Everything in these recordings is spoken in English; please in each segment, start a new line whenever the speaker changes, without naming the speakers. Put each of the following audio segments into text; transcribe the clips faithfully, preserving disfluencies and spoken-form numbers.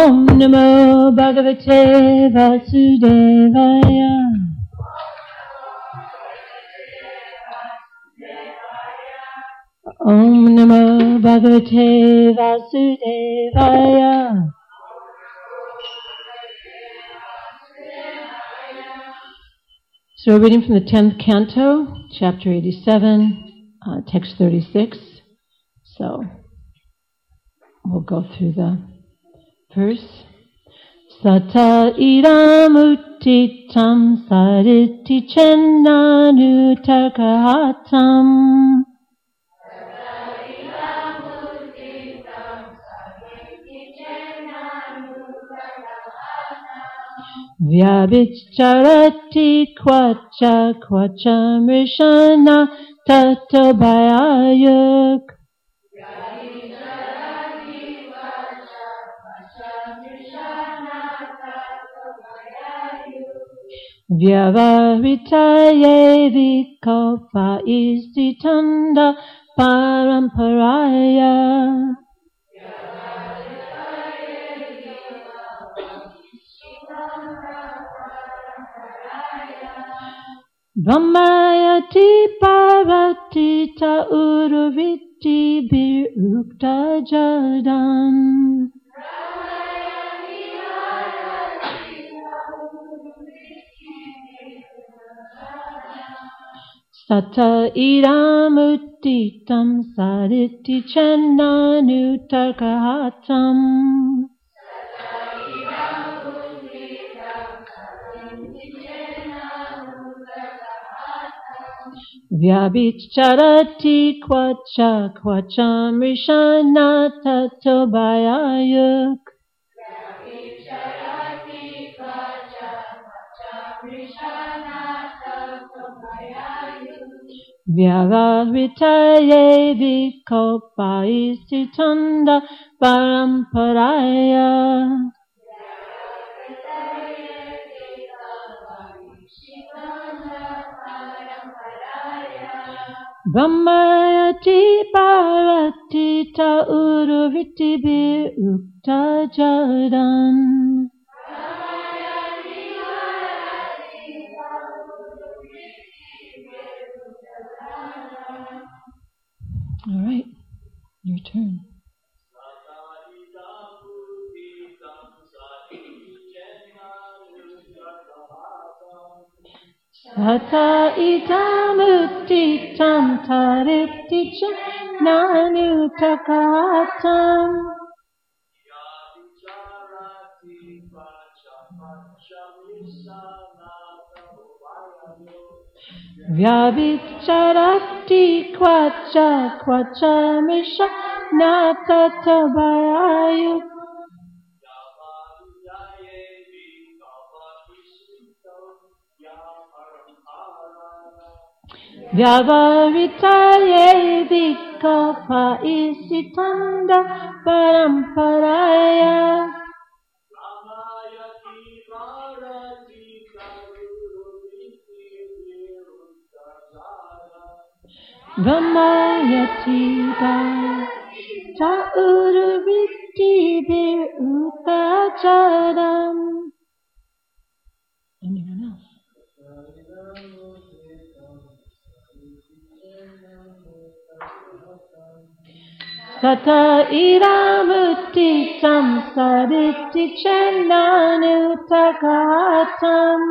Om Namo Bhagavate Vasudevaya. Om Namo Bhagavate Vasudevaya. So we're reading from the tenth canto, chapter eighty-seven, uh, text thirty-six. So we'll go through the verse. Sata idam uttitam sariti cennanu tarkahatam. Vyabhicharati kwacha kwacha mrishana tatabhayayuk. Vyavahvitaye vikalpa istitanda paramparaya. Brahmayati parati ta uruviti birukta jadam. Sata idam uttitam sariti cennanu tarkahatam. Vyabhicharati kwacha kwacha mrishana tatabhayayuk. Vyavahvitaye vikalpa istitanda paramparaya. Brahmayati parati ta uruviti birukta jadam. All right, your turn. Sata idam uttitam tariti cennanu tarkahatam. Vyabhicharati kwacha kwacha mrishana tatabhayayuk. Vyavahvitaye vikalpa istitanda paramparaya. Brahmayati ta uruviti birukta jadam. Anyone else? Sata idam uttitam sariti cennanu tarkahatam.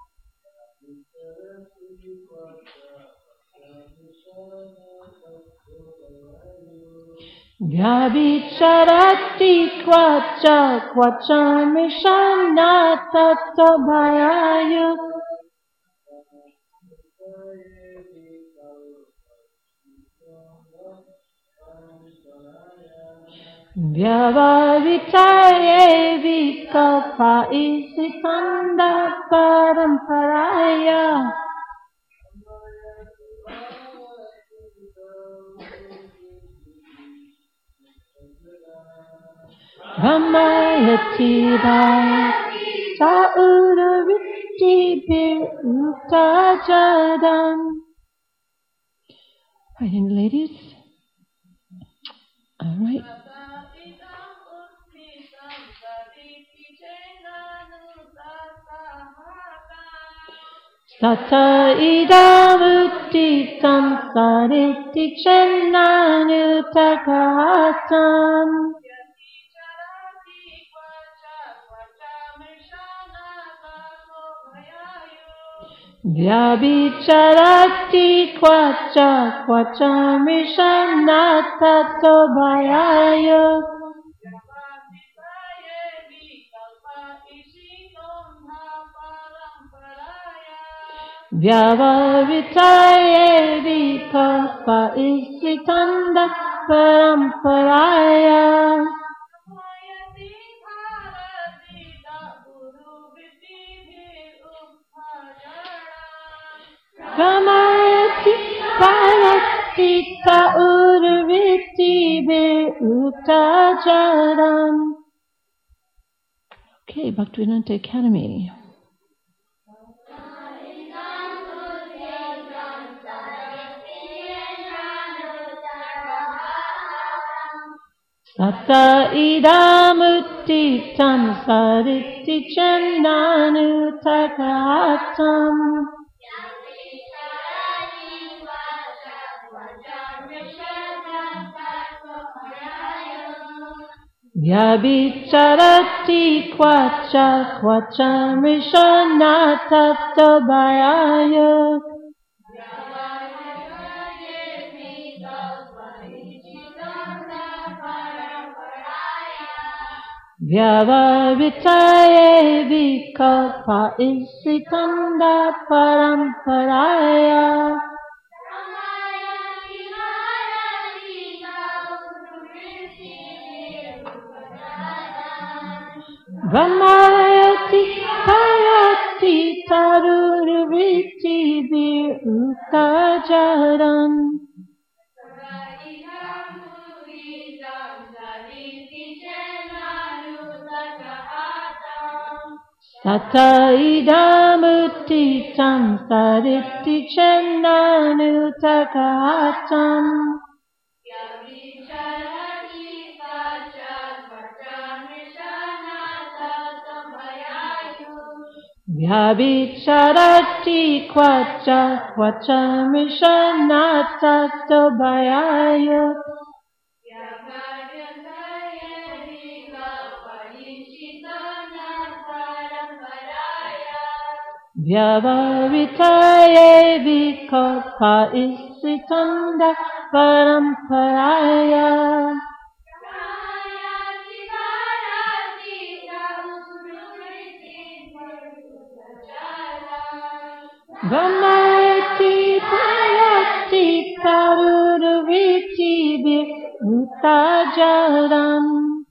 Vyabhicharati kwacha kwacha mrishana tatabhayayuk. Vyavahvitaye vikalpa istitanda paramparaya. Brahmayati ta uruviti birukta jadam. All right, any ladies? All right. Tata idam uttitam sariti chennanu takahatam. Vyabhicharati kwacha kwacha mishana tato bhayayo. Vyavavitaye vikalpa isitanda paramparaya. Ramayati parastita urviti be utajaram. Okay, Bhaktivedanta Academy. Sata idam uttitam sariti chennanu takahatam. Vyabhicharati kwacha kwacha mishana tato bhayayo. Vyavavitaye vikalpa isitanda paramparaya. Ramayati parati tarurviti vir utajaram. Tata idam uttitam sariti chennanu takahatam. Vyabhicharati kwacha kwacha mishana tato bhayayo. Vyavavitaye vikalpa isitanda paramparaya. Ramayati parati tarurviti bir utajaram.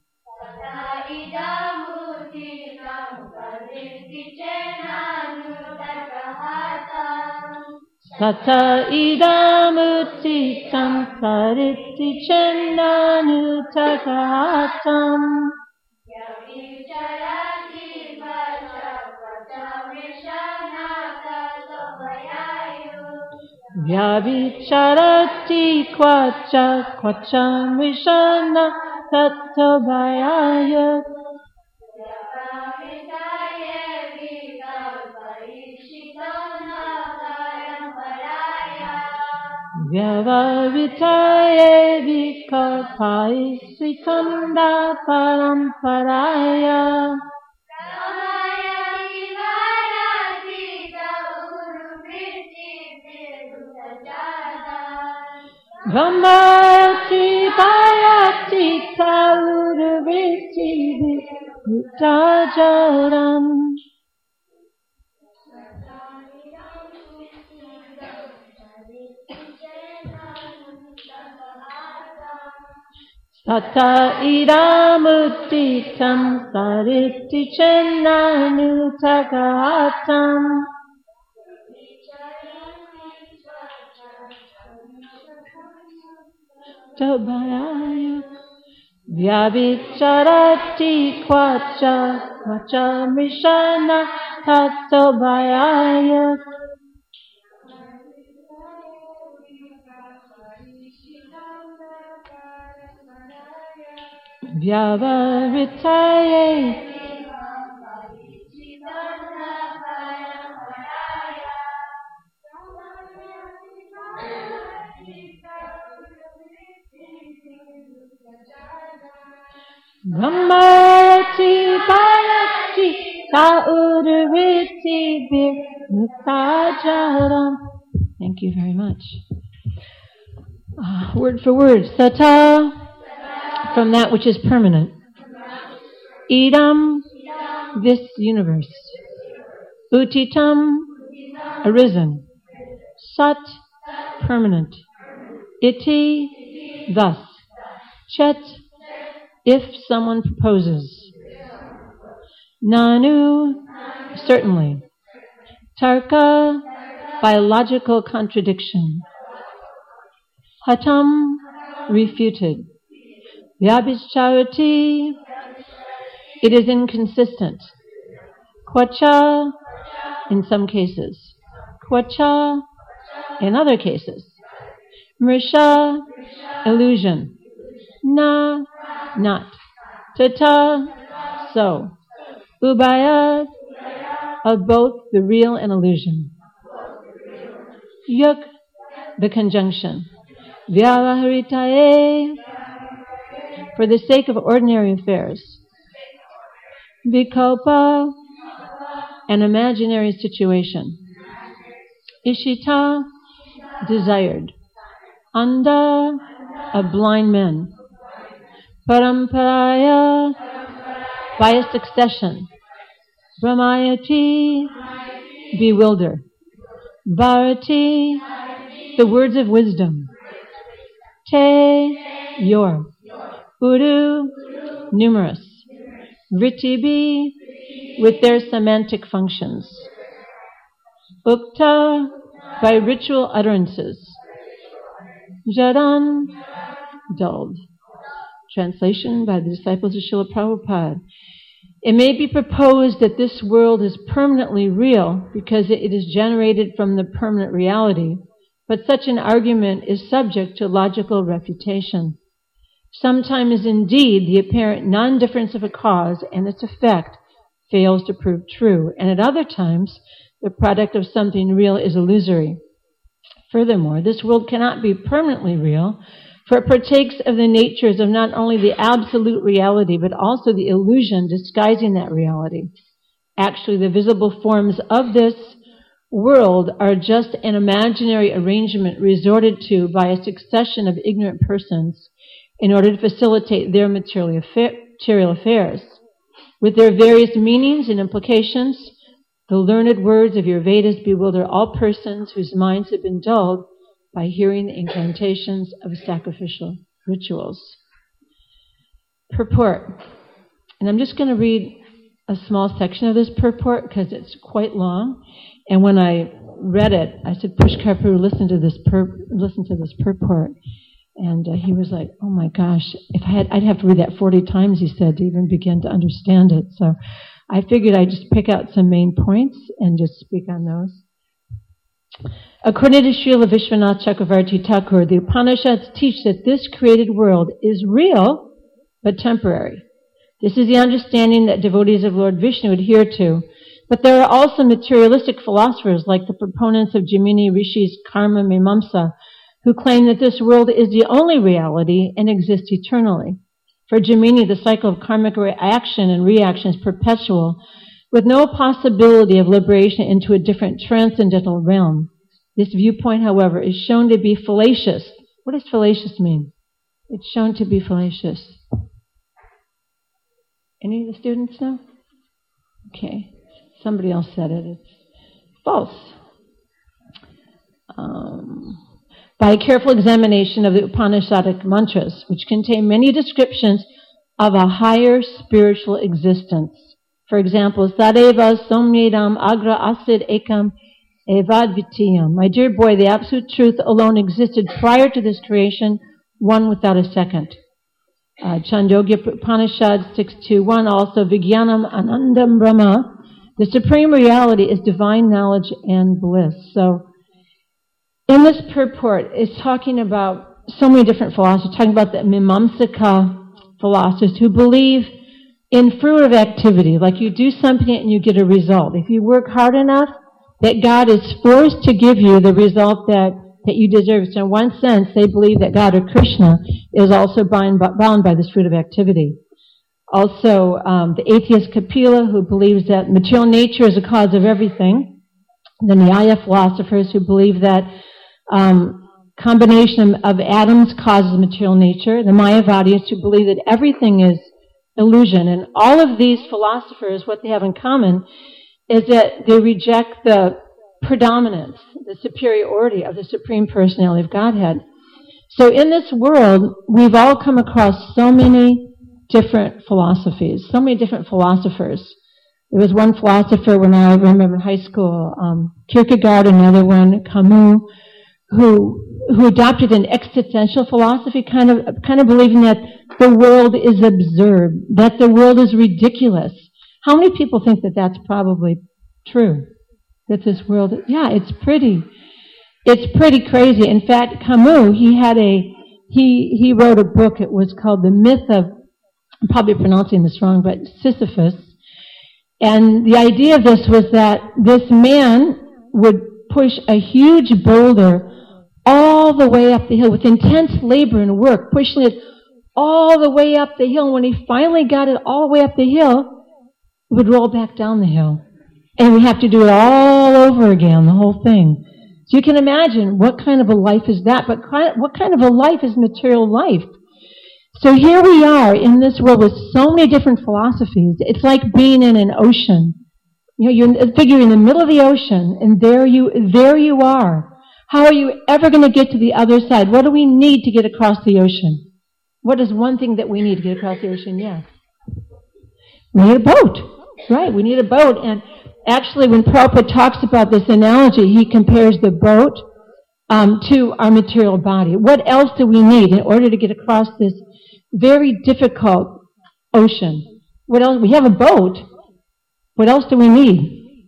Tata idam uttitam sariti chennanu takahatam. Vyabhicharati kwacha kwacha mishana tato bhayayo. Vyavavitaye vikalpa isitanda paramparaya. Ramayati parati tarurviti vir utajaram. Tata idam uttitam sariti chennanu takahatam. Bhayayo. Vyabhicharati kwacha kwacha mishana tato bhayayo. Vyavavitaye Brahmarati Bharati Saururiti Bir Muktajaram. Thank you very much. Uh, word for word. Sata, from that which is permanent. Idam, this universe. Utitam, arisen. Sat, permanent. Iti, thus. Chet, if someone proposes. Nanu, certainly. Tarka, biological contradiction. Hatam, refuted. Vyabhischarati, it is inconsistent. Kwacha, in some cases. Kwacha, in other cases. Mrisha, illusion. Na, not. Tata, so. Ubaya, of both the real and illusion. Yuk, the conjunction. Vyavaharitaye, for the sake of ordinary affairs. Vikalpa, an imaginary situation. Ishita, desired. Anda, of blind men. Paramparaya, by a succession. Brahmayati, bewilder. Bharati, the words of wisdom. Te, your. Uru, numerous. Vritibi, with their semantic functions. Ukta, by ritual utterances. Jaran, dulled. Translation by the disciples of Srila Prabhupada. It may be proposed that this world is permanently real because it is generated from the permanent reality, but such an argument is subject to logical refutation. Sometimes, indeed, the apparent non-difference of a cause and its effect fails to prove true, and at other times, the product of something real is illusory. Furthermore, this world cannot be permanently real, for it partakes of the natures of not only the absolute reality, but also the illusion disguising that reality. Actually, the visible forms of this world are just an imaginary arrangement resorted to by a succession of ignorant persons in order to facilitate their material affairs. With their various meanings and implications, the learned words of your Vedas bewilder all persons whose minds have been dulled by hearing the incantations of sacrificial rituals. Purport. And I'm just going to read a small section of this purport because it's quite long. And when I read it, I said, Pushkar Prabhu, listen to this pur- listen to this purport. And uh, he was like, oh my gosh, if I had, I'd have to read that forty times, he said, to even begin to understand it. So I figured I'd just pick out some main points and just speak on those. According to Srila Vishwanath Chakravarti Thakur, the Upanishads teach that this created world is real, but temporary. This is the understanding that devotees of Lord Vishnu adhere to. But there are also materialistic philosophers like the proponents of Jaimini Rishi's Karma Mimamsa, who claim that this world is the only reality and exists eternally. For Jaimini, the cycle of karmic action and reaction is perpetual, with no possibility of liberation into a different transcendental realm. This viewpoint, however, is shown to be fallacious. What does fallacious mean? It's shown to be fallacious. Any of the students know? Okay. Somebody else said it. It's false. Um, by a careful examination of the Upanishadic mantras, which contain many descriptions of a higher spiritual existence. For example, Sadeva Somyedam Agra Asid Ekam Evad Vitiyam. My dear boy, the absolute truth alone existed prior to this creation, one without a second. Uh, Chandogya Upanishad six two one, also Vijnanam Anandam Brahma. The supreme reality is divine knowledge and bliss. So, in this purport, it's talking about so many different philosophers, talking about the Mimamsaka philosophers who believe in fruitive activity, like you do something and you get a result. If you work hard enough, that God is forced to give you the result that, that you deserve. So in one sense, they believe that God or Krishna is also bound, bound by this fruitive activity. Also, um, the atheist Kapila, who believes that material nature is the cause of everything. The Nyaya philosophers, who believe that um, combination of atoms causes material nature. The Mayavadis, who believe that everything is illusion. And all of these philosophers, what they have in common is that they reject the predominance, the superiority of the Supreme Personality of Godhead. So in this world, we've all come across so many different philosophies, so many different philosophers. There was one philosopher when I remember in high school, um, Kierkegaard, another one, Camus, who who adopted an existential philosophy, kind of kind of believing that the world is absurd, that the world is ridiculous. How many people think that that's probably true? That this world, yeah, it's pretty, it's pretty crazy. In fact, Camus, he had a, he he wrote a book. It was called The Myth of, I'm probably pronouncing this wrong, but Sisyphus. And the idea of this was that this man would push a huge boulder all the way up the hill with intense labor and work, pushing it all the way up the hill. When he finally got it all the way up the hill, it would roll back down the hill. And we have to do it all over again, the whole thing. So you can imagine what kind of a life is that, but what kind of a life is material life? So here we are in this world with so many different philosophies. It's like being in an ocean. You know, you're figure in the middle of the ocean, and there you, there you are. How are you ever going to get to the other side? What do we need to get across the ocean? What is one thing that we need to get across the ocean? Yes. We need a boat. Right, we need a boat. And actually, when Prabhupada talks about this analogy, he compares the boat um, to our material body. What else do we need in order to get across this very difficult ocean? What else? We have a boat. What else do we need?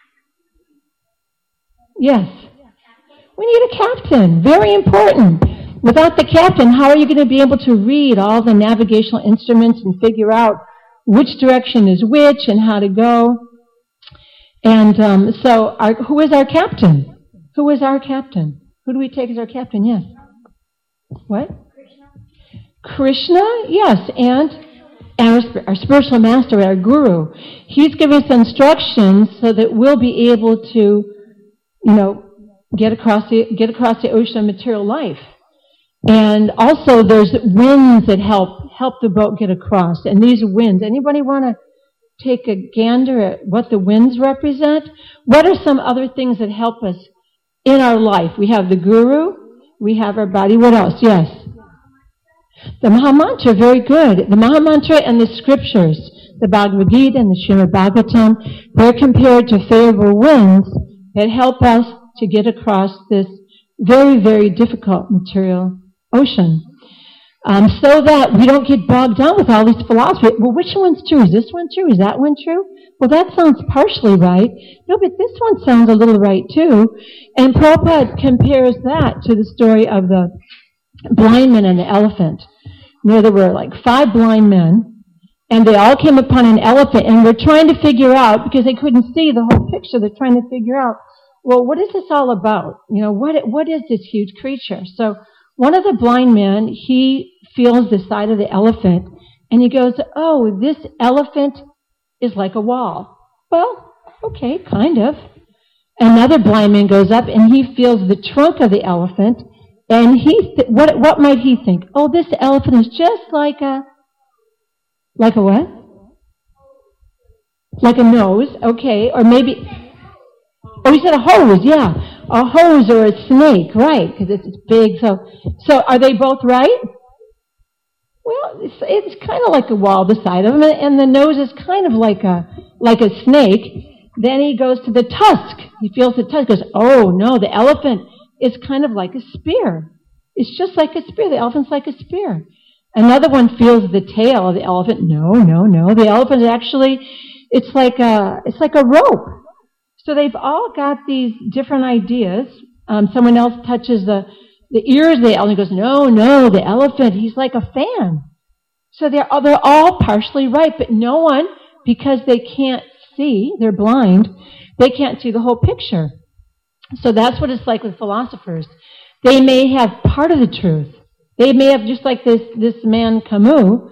Yes. We need a captain. Very important. Without the captain, how are you going to be able to read all the navigational instruments and figure out which direction is which and how to go? And um, so our, who is our captain? Who is our captain? Who do we take as our captain? Yes. What? Krishna, yes, and, and our, our spiritual master, our guru. He's giving us instructions so that we'll be able to, you know, get across the get across the ocean of material life. And also, there's winds that help help the boat get across. And these winds, anybody want to take a gander at what the winds represent? What are some other things that help us in our life? We have the guru, we have our body. What else? Yes. The Mahamantra, very good. The Mahamantra and the scriptures, the Bhagavad Gita and the Srimad Bhagavatam, they're compared to favorable winds that help us to get across this very, very difficult material ocean. Um, so that we don't get bogged down with all these philosophies. Well, which one's true? Is this one true? Is that one true? Well, that sounds partially right. No, but this one sounds a little right too. And Prabhupada compares that to the story of the blind man and the elephant. You know, there were like five blind men, and they all came upon an elephant, and were trying to figure out, because they couldn't see the whole picture, they're trying to figure out, well, what is this all about? You know, what what is this huge creature? So one of the blind men, he feels the side of the elephant, and he goes, oh, this elephant is like a wall. Well, okay, kind of. Another blind man goes up, and he feels the trunk of the elephant, and he th- what what might he think? Oh, this elephant is just like a like a what? Like a nose, okay, or maybe. Oh, he said a hose, yeah. A hose or a snake, right, because it's big. So, so are they both right? Well, it's, it's kind of like a wall beside him, and the nose is kind of like a like a snake. Then he goes to the tusk. He feels the tusk. He goes, oh, no, the elephant is kind of like a spear. It's just like a spear. The elephant's like a spear. Another one feels the tail of the elephant. No, no, no. The elephant is actually, it's like a, it's like a rope. So they've all got these different ideas. Um, someone else touches the, the ears of the elephant and goes, no, no, the elephant, he's like a fan. So they're, they're all partially right, but no one, because they can't see, they're blind, they can't see the whole picture. So that's what it's like with philosophers. They may have part of the truth. They may have, just like this, this man Camus,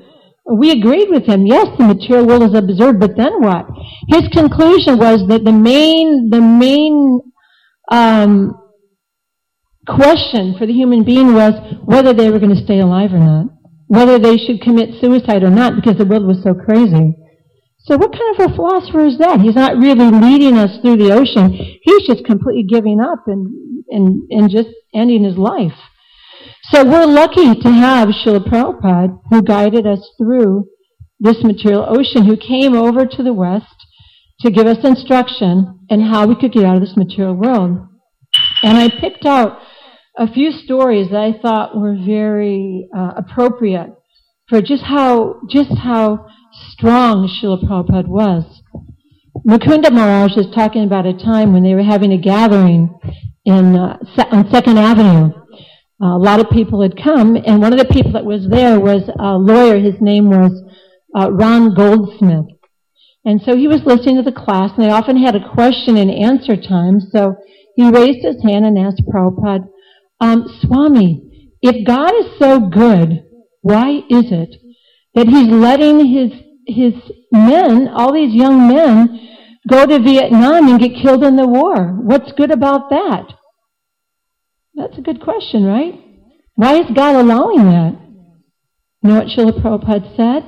We agreed with him. Yes, the material world is absurd, but then what? His conclusion was that the main, the main um, question for the human being was whether they were going to stay alive or not, whether they should commit suicide or not, because the world was so crazy. So what kind of a philosopher is that? He's not really leading us through the ocean. He's just completely giving up and, and, and just ending his life. So we're lucky to have Srila Prabhupada, who guided us through this material ocean, who came over to the West to give us instruction in how we could get out of this material world. And I picked out a few stories that I thought were very uh, appropriate for just how just how strong Srila Prabhupada was. Mukunda Maharaj was talking about a time when they were having a gathering in uh, on Second Avenue. Uh, a lot of people had come, and one of the people that was there was a lawyer. His name was uh, Ron Goldsmith. And so he was listening to the class, and they often had a question and answer time. So he raised his hand and asked Prabhupada, um, Swami, if God is so good, why is it that he's letting his his men, all these young men, go to Vietnam and get killed in the war? What's good about that? That's a good question, right? Why is God allowing that? You know what Srila Prabhupada said?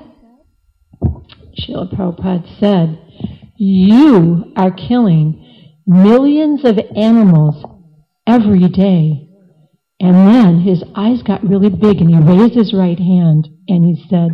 Srila Prabhupada said, you are killing millions of animals every day. And then his eyes got really big and he raised his right hand and he said,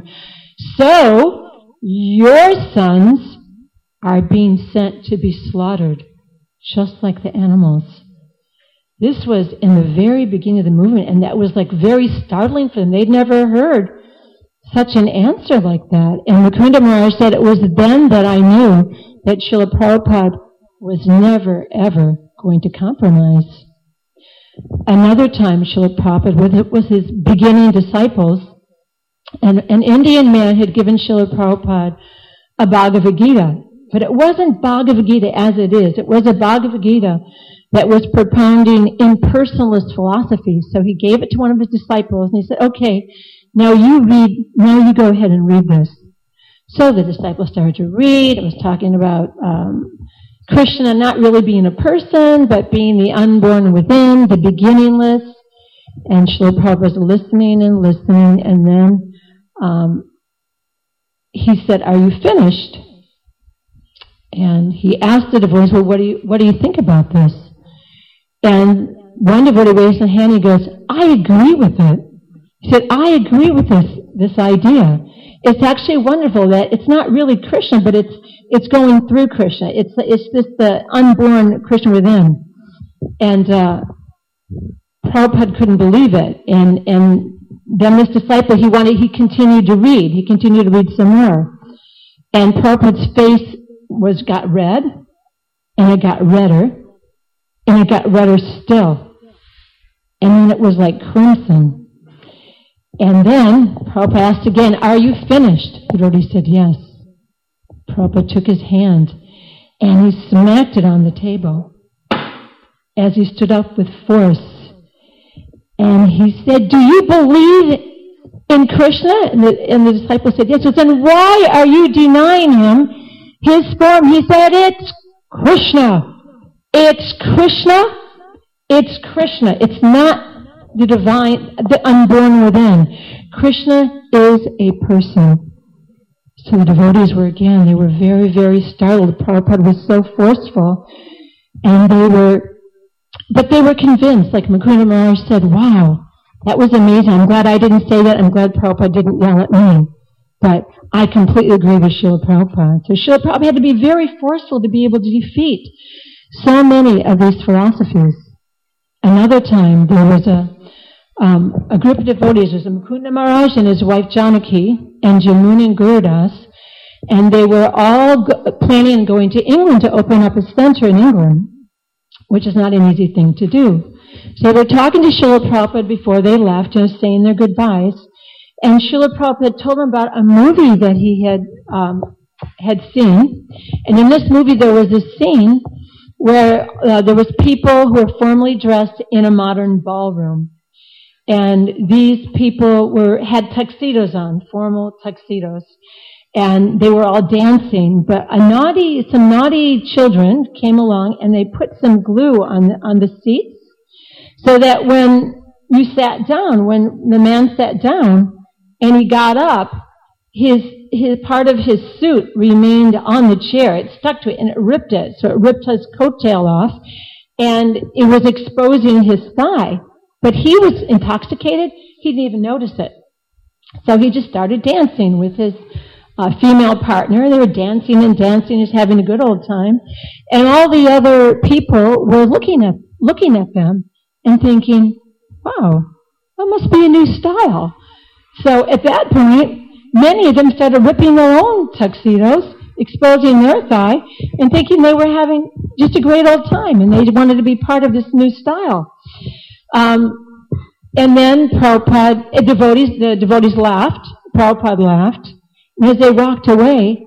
so your sons are being sent to be slaughtered just like the animals. This was in the very beginning of the movement, and that was like very startling for them. They'd never heard such an answer like that. And Mukunda Maharaj said, it was then that I knew that Srila Prabhupada was never, ever going to compromise. Another time, Srila Prabhupada, was his beginning disciples, and an Indian man had given Srila Prabhupada a Bhagavad Gita. But it wasn't Bhagavad Gita as it is. It was a Bhagavad Gita that was propounding impersonalist philosophy. So he gave it to one of his disciples, and he said, okay, now you read, now you go ahead and read this. So the disciple started to read. It was talking about um, Krishna not really being a person, but being the unborn within, the beginningless. And Srila Prabhupada was listening and listening, and then um, he said, are you finished? And he asked the devotees, well, what do you, what do you think about this? And one devotee raised his hand and he goes, I agree with it. He said, I agree with this, this idea. It's actually wonderful that it's not really Krishna, but it's, it's going through Krishna. It's, it's just the unborn Krishna within. And, uh, Prabhupada couldn't believe it. And, and then this disciple, he wanted, he continued to read. He continued to read some more. And Prabhupada's face was, got red, and it got redder, and it got redder still. And then it was like crimson. And then Prabhupada asked again, are you finished? The devotee said, yes. Prabhupada took his hand and he smacked it on the table as he stood up with force. And he said, do you believe in Krishna? And the, and the disciple said, yes. So then why are you denying him his form? He said, it's Krishna. It's Krishna. It's Krishna. It's not the divine, the unborn within. Krishna is a person. So the devotees were, again, they were very, very startled. Prabhupada was so forceful. And they were, but they were convinced, like Mukunda Maharaj said, wow, that was amazing. I'm glad I didn't say that. I'm glad Prabhupada didn't yell at me. But I completely agree with Srila Prabhupada. So Srila Prabhupada had to be very forceful to be able to defeat so many of these philosophies. Another time, there was a um, a group of devotees. There was a Mukunda Maharaj and his wife Janaki, and Jamuna and Gurudas, and they were all go- planning on going to England to open up a center in England, which is not an easy thing to do. So they were talking to Srila Prabhupada before they left, and saying their goodbyes, and Srila Prabhupada told them about a movie that he had um, had seen, and in this movie there was a scene where uh, there was people who were formally dressed in a modern ballroom. And these people were had tuxedos on, formal tuxedos. And they were all dancing, but a naughty, some naughty children came along and they put some glue on the, on the seats so that when you sat down, when the man sat down and he got up, his, his part of his suit remained on the chair. It stuck to it and it ripped it. So it ripped his coattail off and it was exposing his thigh. But he was intoxicated. He didn't even notice it. So he just started dancing with his uh, female partner. They were dancing and dancing, just having a good old time. And all the other people were looking at looking at them and thinking, wow, that must be a new style. So at that point, many of them started ripping their own tuxedos, exposing their thigh, and thinking they were having just a great old time, and they wanted to be part of this new style. Um, and then Prabhupada, uh, devotees, the devotees laughed, Prabhupada laughed, and as they walked away,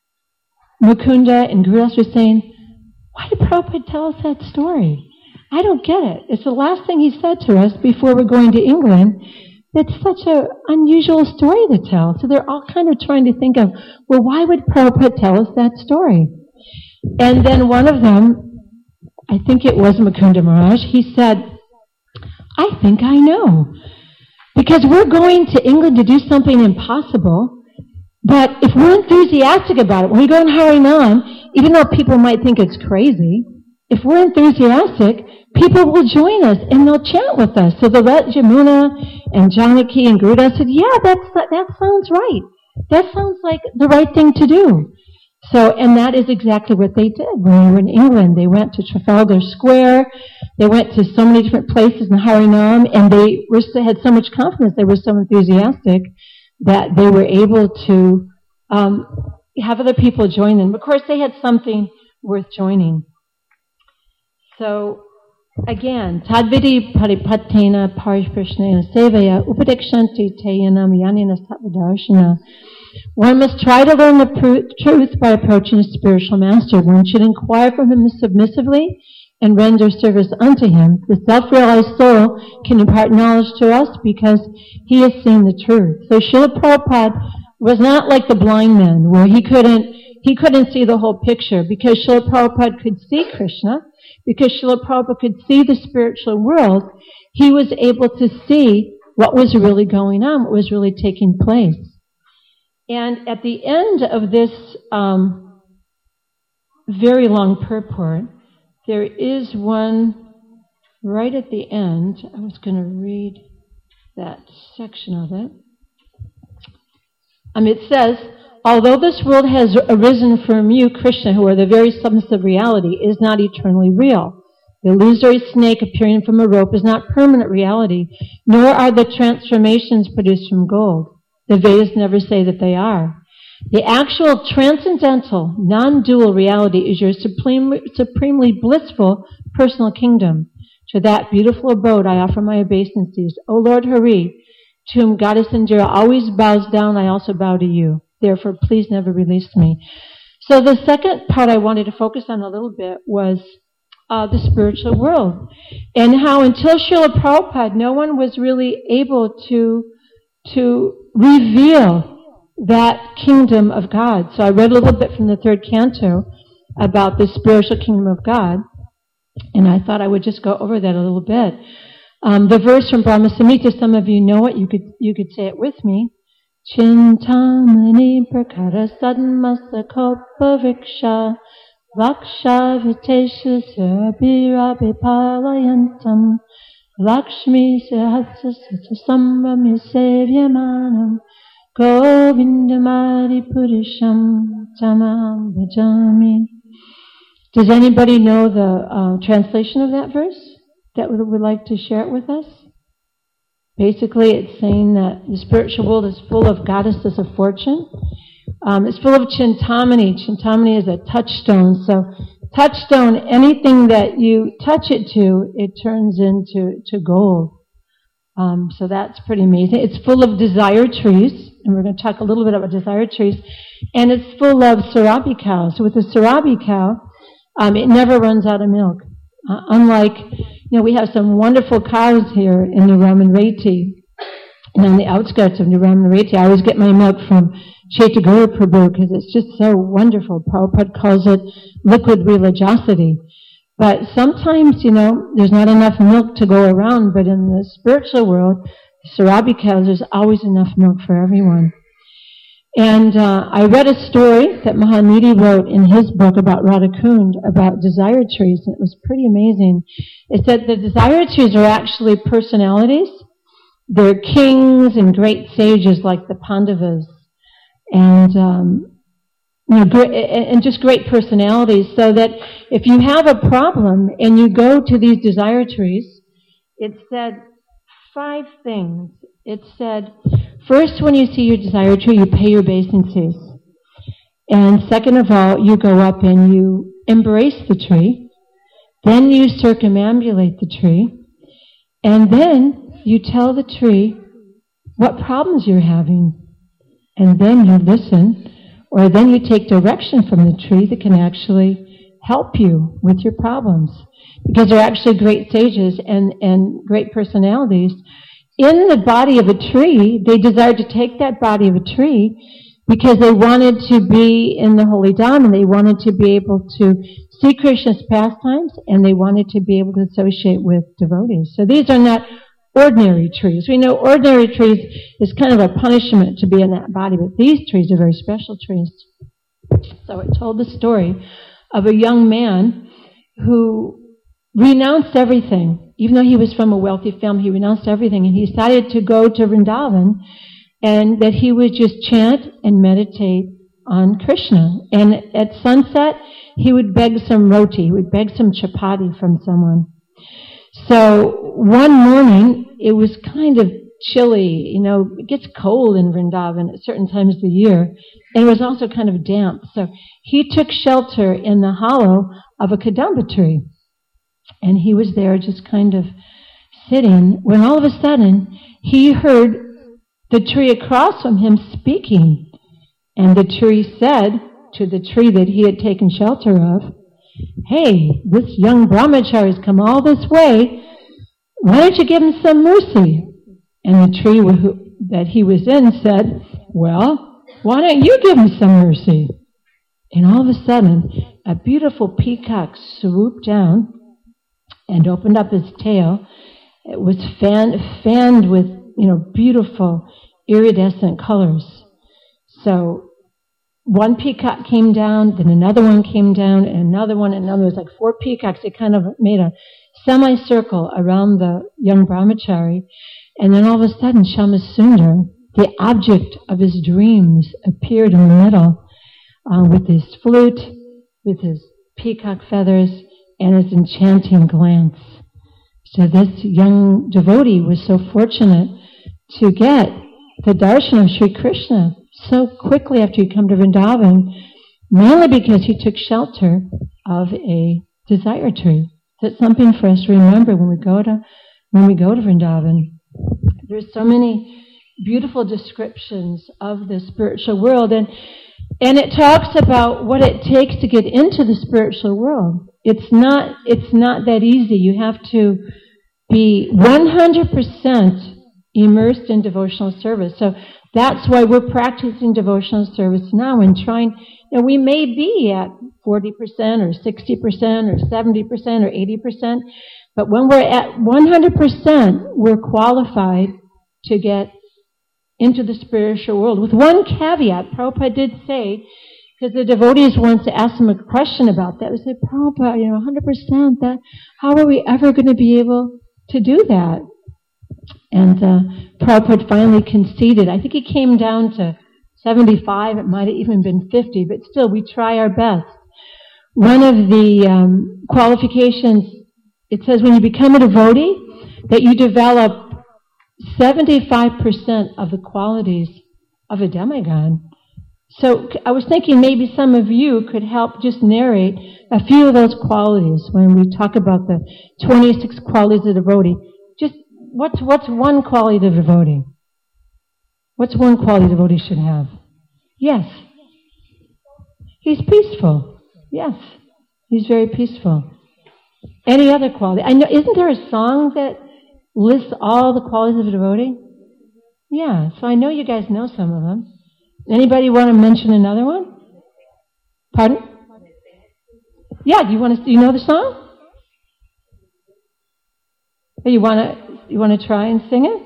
Mukunda and Gurudas were saying, why did Prabhupada tell us that story? I don't get it. It's the last thing he said to us before we're going to England. It's such an unusual story to tell. So they're all kind of trying to think of, well, why would Prabhupada tell us that story? And then one of them, I think it was Mukunda Maharaj, he said, I think I know. Because we're going to England to do something impossible, but if we're enthusiastic about it, when we go in Harinam, even though people might think it's crazy, if we're enthusiastic, people will join us and they'll chant with us. So the Yamuna and Janaki and Gurudas said, yeah, that's, that, that sounds right. That sounds like the right thing to do. So, and that is exactly what they did when they were in England. They went to Trafalgar Square. They went to so many different places in Harinam, and they were, had so much confidence. They were so enthusiastic that they were able to um, have other people join them. Of course, they had something worth joining. So, again, Tadvidi paripatena parishprashnena sevaya upadekshanti teyanam yanina sattvadarshana. One must try to learn the pr- truth by approaching a spiritual master. One should inquire from him submissively and render service unto him. The self-realized soul can impart knowledge to us because he has seen the truth. So Srila Prabhupada was not like the blind man, where he couldn't he couldn't see the whole picture, because Srila Prabhupada could see Krishna, because Srila Prabhupada could see the spiritual world. He was able to see what was really going on, what was really taking place. And at the end of this um, very long purport, there is one right at the end. I was going to read that section of it. Um, it says, although this world has arisen from you, Krishna, who are the very substance of reality, is not eternally real. The illusory snake appearing from a rope is not permanent reality, nor are the transformations produced from gold. The Vedas never say that they are. The actual transcendental, non-dual reality is your supremely, supremely blissful personal kingdom. To that beautiful abode I offer my obeisances. O Lord Hari, to whom Goddess Indira always bows down, I also bow to you. Therefore, please never release me. So the second part I wanted to focus on a little bit was uh, the spiritual world, and how until Srila Prabhupada, no one was really able to to reveal that kingdom of God. So I read a little bit from the third canto about the spiritual kingdom of God, and I thought I would just go over that a little bit. Um, the verse from Brahma Samhita, some of you know it, you could you could say it with me. Chintamani prakara sadmasakopa vriksha vaksha vitesha sarabhira palayantam Lakshmi Sahasra Sambhami Sevyamanam Govindamadi Purisham Tamam Bhajami. Does anybody know the uh, translation of that verse that would, would like to share it with us? Basically, it's saying that the spiritual world is full of goddesses of fortune. Um, it's full of Chintamani. Chintamani is a touchstone. So touchstone, anything that you touch it to, it turns into to gold. Um, so that's pretty amazing. It's full of desire trees, and we're going to talk a little bit about desire trees. And it's full of Sarabi cows. So with the Sarabi cow, um, it never runs out of milk. Uh, unlike, you know, we have some wonderful cows here in New Ramanreti, and on the outskirts of New Ramanreti. I always get my milk from Chaitaguru Prabhu because it's just so wonderful. Prabhupada calls it liquid religiosity. But sometimes, you know, there's not enough milk to go around, but in the spiritual world, Sarabi cows, there's always enough milk for everyone. And uh, I read a story that Mahanidhi wrote in his book about Radhakund, about desire trees, and it was pretty amazing. It said the desire trees are actually personalities. They're kings and great sages like the Pandavas, and um, you know, great, and just great personalities. So that if you have a problem and you go to these desire trees, it said five things. It said, first, when you see your desire tree, you pay your obeisances. And second of all, you go up and you embrace the tree. Then you circumambulate the tree. And then you tell the tree what problems you're having. And then you listen, or then you take direction from the tree that can actually help you with your problems. Because they're actually great sages and, and great personalities. In the body of a tree, they desired to take that body of a tree because they wanted to be in the holy Dham, and they wanted to be able to see Krishna's pastimes, and they wanted to be able to associate with devotees. So these are not ordinary trees. We know ordinary trees is kind of a punishment to be in that body, but these trees are very special trees. So it told the story of a young man who renounced everything. Even though he was from a wealthy family, he renounced everything, and he decided to go to Vrindavan, and that he would just chant and meditate on Krishna. And at sunset, he would beg some roti, he would beg some chapati from someone. So one morning, it was kind of chilly, you know, it gets cold in Vrindavan at certain times of the year, and it was also kind of damp. So he took shelter in the hollow of a kadamba tree. And he was there just kind of sitting, when all of a sudden he heard the tree across from him speaking. And the tree said to the tree that he had taken shelter of, "Hey, this young brahmachari has come all this way. Why don't you give him some mercy?" And the tree that he was in said, "Well, why don't you give him some mercy?" And all of a sudden, a beautiful peacock swooped down and opened up his tail. It was fan, fanned with, you know, beautiful iridescent colors. So one peacock came down, then another one came down, and another one, and another. It was like four peacocks. They kind of made a semicircle around the young brahmachari. And then all of a sudden, Shamasundar, the object of his dreams, appeared in the middle uh, with his flute, with his peacock feathers, and his enchanting glance. So this young devotee was so fortunate to get the darshan of Sri Krishna so quickly after he come to Vrindavan, mainly because he took shelter of a desire tree. That's something for us to remember when we go to when we go to Vrindavan. There's so many beautiful descriptions of the spiritual world, and and it talks about what it takes to get into the spiritual world. It's not, it's not that easy. You have to be one hundred percent immersed in devotional service. So that's why we're practicing devotional service now and trying, you know, we may be at forty percent or sixty percent or seventy percent or eighty percent, but when we're at one hundred percent, we're qualified to get into the spiritual world. With one caveat, Prabhupada did say, because the devotees once asked him a question about that. They said, "Prabhupada, you know, one hundred percent, that, how are we ever going to be able to do that?" And uh, Prabhupada finally conceded. I think he came down to seventy-five. It might have even been fifty, but still, we try our best. One of the um, qualifications, it says when you become a devotee, that you develop seventy-five percent of the qualities of a demigod. So I was thinking maybe some of you could help just narrate a few of those qualities when we talk about the twenty-six qualities of the devotee. Just what's what's one quality of a devotee? What's one quality a devotee should have? Yes. He's peaceful. Yes. He's very peaceful. Any other quality? I know. Isn't there a song that lists all the qualities of a devotee? Yeah. So I know you guys know some of them. Anybody want to mention another one? Pardon? Yeah. Do you want to? Do you know the song? Hey, you want to? You want to try and sing it?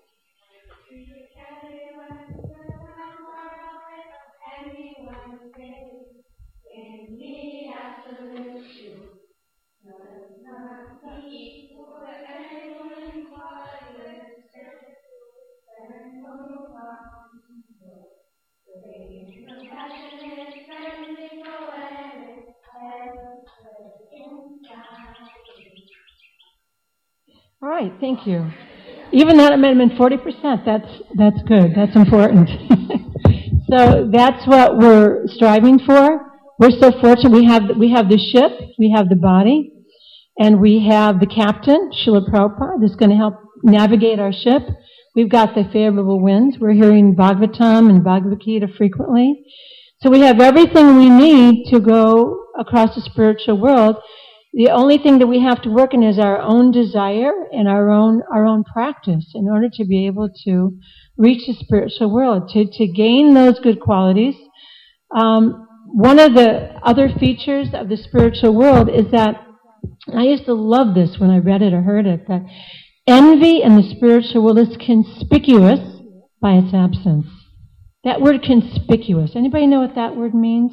All right, thank you. Even that amendment, forty percent, that's, that's good. That's important. So that's what we're striving for. We're so fortunate. We have, we have the ship, we have the body, and we have the captain, Srila Prabhupada, that's going to help navigate our ship. We've got the favorable winds. We're hearing Bhagavatam and Bhagavad Gita frequently. So we have everything we need to go across the spiritual world. The only thing that we have to work in is our own desire and our own our own practice in order to be able to reach the spiritual world, to, to gain those good qualities. Um, one of the other features of the spiritual world is that, I used to love this when I read it or heard it, that envy in the spiritual world is conspicuous by its absence. That word conspicuous, anybody know what that word means?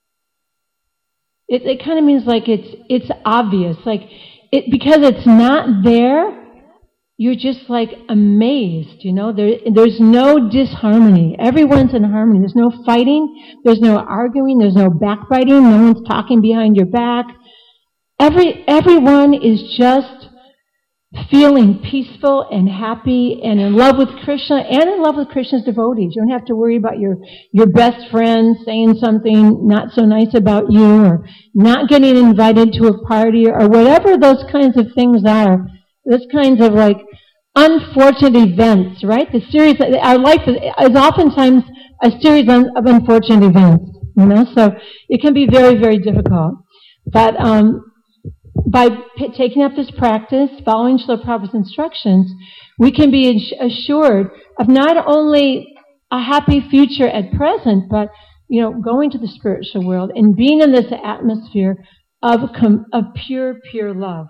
It, it kind of means like it's it's obvious, like it because it's not there. You're just like amazed, you know. There there's no disharmony. Everyone's in harmony. There's no fighting. There's no arguing. There's no backbiting. No one's talking behind your back. Every everyone is just feeling peaceful and happy and in love with Krishna and in love with Krishna's devotees. You don't have to worry about your, your best friend saying something not so nice about you or not getting invited to a party or whatever those kinds of things are. Those kinds of like unfortunate events, right? The series, our life is, is oftentimes a series of unfortunate events, you know, so it can be very, very difficult. But, um, by p- taking up this practice, following Srila Prabhupada's instructions, we can be ins- assured of not only a happy future at present, but, you know, going to the spiritual world and being in this atmosphere of, com- of pure, pure love.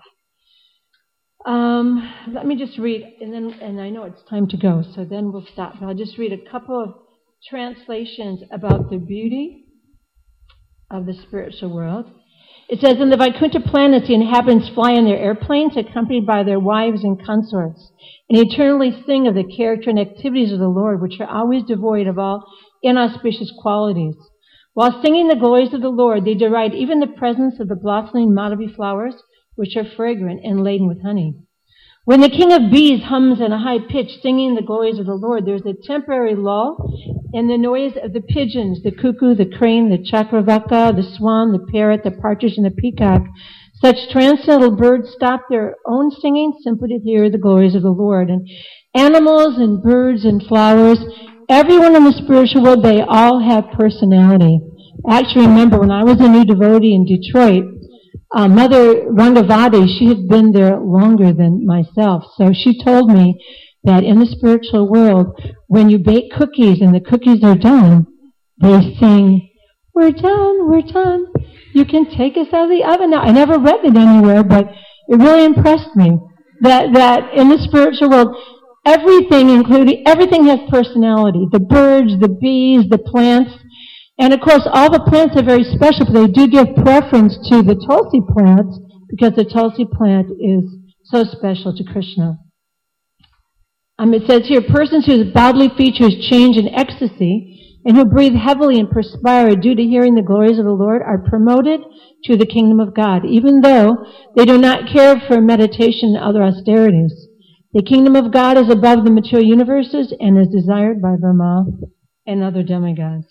Um, let me just read, and then, and I know it's time to go, so then we'll stop. I'll just read a couple of translations about the beauty of the spiritual world. It says, in the Vaikuntha planets, the inhabitants fly in their airplanes, accompanied by their wives and consorts, and eternally sing of the character and activities of the Lord, which are always devoid of all inauspicious qualities. While singing the glories of the Lord, they deride even the presence of the blossoming Madhavi flowers, which are fragrant and laden with honey. When the king of bees hums in a high pitch, singing the glories of the Lord, there's a temporary lull in the noise of the pigeons, the cuckoo, the crane, the chakravaka, the swan, the parrot, the partridge, and the peacock. Such transcendental birds stop their own singing simply to hear the glories of the Lord. And animals and birds and flowers, everyone in the spiritual world, they all have personality. I actually remember when I was a new devotee in Detroit, Uh, Mother Rangavadi, she had been there longer than myself, so she told me that in the spiritual world, when you bake cookies and the cookies are done, they sing, "We're done, we're done. You can take us out of the oven now." I never read it anywhere, but it really impressed me that that in the spiritual world, everything, including everything, has personality. The birds, the bees, the plants. And of course, all the plants are very special, but they do give preference to the Tulsi plant because the Tulsi plant is so special to Krishna. Um, it says here, persons whose bodily features change in ecstasy and who breathe heavily and perspire due to hearing the glories of the Lord are promoted to the kingdom of God, even though they do not care for meditation and other austerities. The kingdom of God is above the material universes and is desired by Brahma and other demigods.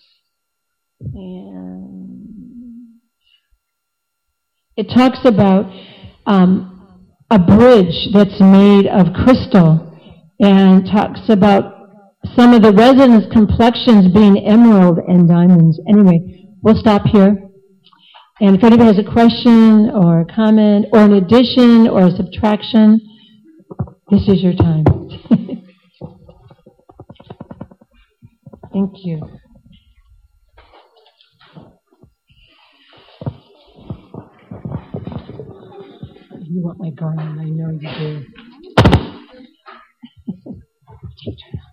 And it talks about um, a bridge that's made of crystal and talks about some of the residents' complexions being emerald and diamonds. Anyway, we'll stop here. And if anybody has a question or a comment or an addition or a subtraction, this is your time. Thank you. You want my garland, I know you do.